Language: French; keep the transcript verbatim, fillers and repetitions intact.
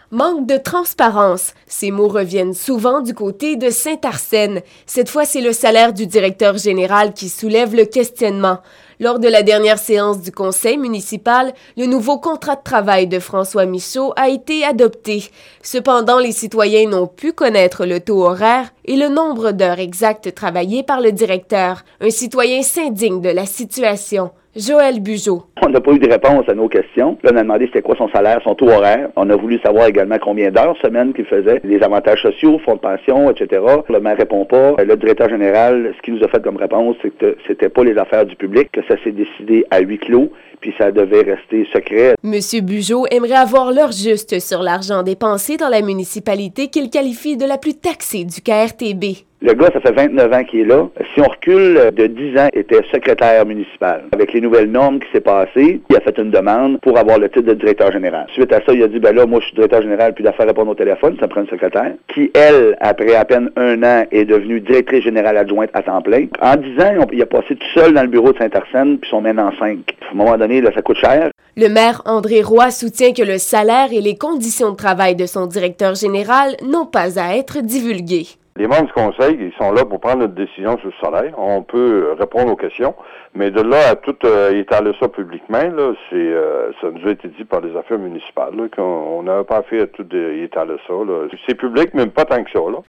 Manque de transparence. Ces mots reviennent souvent du côté de Saint-Arsène. Cette fois, c'est le salaire du directeur général qui soulève le questionnement. Lors de la dernière séance du conseil municipal, le nouveau contrat de travail de François Michaud a été adopté. Cependant, les citoyens n'ont pu connaître le taux horaire et le nombre d'heures exactes travaillées par le directeur. Un citoyen s'indigne de la situation. Joël Bugeaud. On n'a pas eu de réponse à nos questions. Là, on a demandé c'était quoi son salaire, son taux horaire. On a voulu savoir également combien d'heures semaine qu'il faisait, les avantages sociaux, fonds de pension, et cetera. Le maire répond pas. Le directeur général, ce qu'il nous a fait comme réponse, c'est que c'était pas les affaires du public, que ça s'est décidé à huis clos, puis ça devait rester secret. Monsieur Bugeaud aimerait avoir l'heure juste sur l'argent dépensé dans la municipalité qu'il qualifie de la plus taxée du K R T B. Le gars, ça fait vingt-neuf ans qu'il est là. Si on recule de dix ans, il était secrétaire municipal. Avec les nouvelles normes qui s'est passées, il a fait une demande pour avoir le titre de directeur général. Suite à ça, il a dit, ben là, moi, je suis directeur général, puis d'affaires répondre au téléphone, ça me prend une secrétaire, qui, elle, après à peine un an, est devenue directrice générale adjointe à temps plein. En dix ans, il a passé tout seul dans le bureau de Saint-Arsène, puis sont maintenant cinq. À un moment donné, là, ça coûte cher. Le maire André Roy soutient que le salaire et les conditions de travail de son directeur général n'ont pas à être divulgués. Les membres du conseil, ils sont là pour prendre une décision sur le salaire. On peut répondre aux questions, mais de là à tout euh, étaler ça publiquement, là, c'est, euh, ça nous a été dit par les affaires municipales, là, qu'on n'avait pas fait à tout étaler ça. Là. C'est public, mais pas tant que ça. Là.